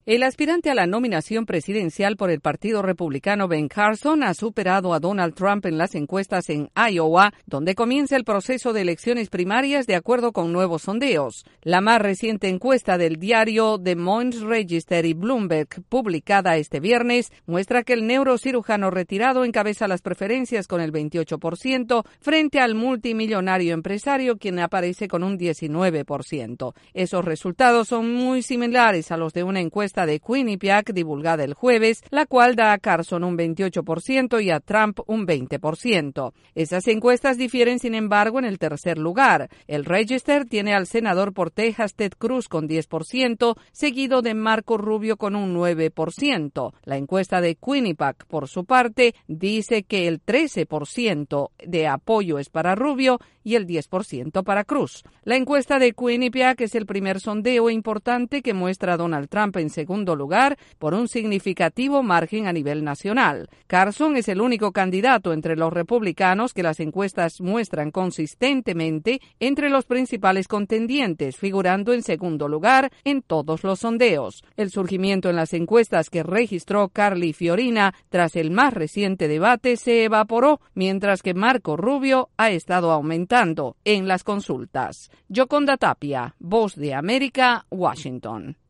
El aspirante a la nominación presidencial por el Partido Republicano Ben Carson ha superado a Donald Trump en las encuestas en Iowa, donde comienza el proceso de elecciones primarias de acuerdo con nuevos sondeos. La más reciente encuesta del diario Des Moines Register y Bloomberg, publicada este viernes, muestra que el neurocirujano retirado encabeza las preferencias con el 28% frente al multimillonario empresario, quien aparece con un 19%. Esos resultados son muy similares a los de una encuesta de Quinnipiac divulgada el jueves, la cual da a Carson un 28% y a Trump un 20%. Esas encuestas difieren, sin embargo, en el tercer lugar. El Register tiene al senador por Texas Ted Cruz con 10%, seguido de Marco Rubio con un 9%. La encuesta de Quinnipiac, por su parte, dice que el 13% de apoyo es para Rubio y el 10% para Cruz. La encuesta de Quinnipiac es el primer sondeo importante que muestra a Donald Trump en segundo lugar por un significativo margen a nivel nacional. Carson es el único candidato entre los republicanos que las encuestas muestran consistentemente entre los principales contendientes, figurando en segundo lugar en todos los sondeos. El surgimiento en las encuestas que registró Carly Fiorina tras el más reciente debate se evaporó, mientras que Marco Rubio ha estado aumentando en las consultas. Yoconda Tapia, Voz de América, Washington.